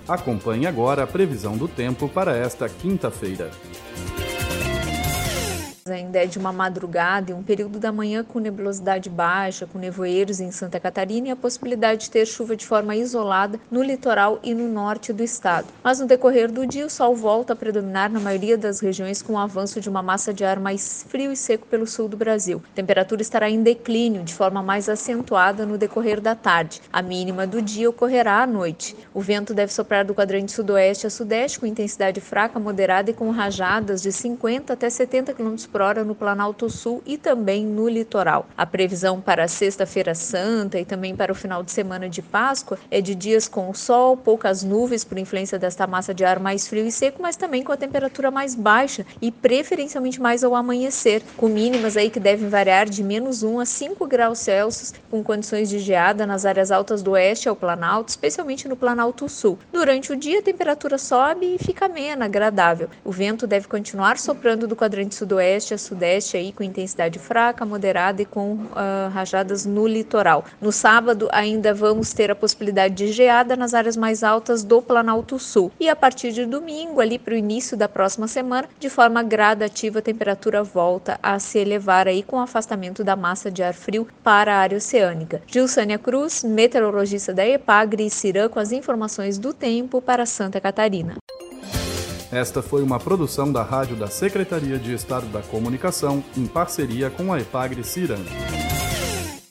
Acompanhe agora a previsão do tempo para esta quinta-feira. Ainda é de uma madrugada e um período da manhã com nebulosidade baixa, com nevoeiros em Santa Catarina e a possibilidade de ter chuva de forma isolada no litoral e no norte do estado. Mas no decorrer do dia, o sol volta a predominar na maioria das regiões com o avanço de uma massa de ar mais frio e seco pelo sul do Brasil. A temperatura estará em declínio de forma mais acentuada no decorrer da tarde. A mínima do dia ocorrerá à noite. O vento deve soprar do quadrante sudoeste a sudeste com intensidade fraca, moderada e com rajadas de 50 até 70 km por hora no Planalto Sul e também no litoral. A previsão para a sexta-feira santa e também para o final de semana de Páscoa é de dias com sol, poucas nuvens por influência desta massa de ar mais frio e seco, mas também com a temperatura mais baixa e preferencialmente mais ao amanhecer, com mínimas aí que devem variar de -1 a 5 graus Celsius, com condições de geada nas áreas altas do oeste ao Planalto, especialmente no Planalto Sul. Durante o dia a temperatura sobe e fica amena, agradável. O vento deve continuar soprando do quadrante sudoeste a sudeste aí com intensidade fraca, moderada e com rajadas no litoral. No sábado ainda vamos ter a possibilidade de geada nas áreas mais altas do Planalto Sul. E a partir de domingo, ali para o início da próxima semana, de forma gradativa a temperatura volta a se elevar aí com o afastamento da massa de ar frio para a área oceânica. Gilsânia Cruz, meteorologista da EPAGRE e CIRAM, com as informações do tempo para Santa Catarina. Esta foi uma produção da Rádio da Secretaria de Estado da Comunicação, em parceria com a EPAGRE CIRAM.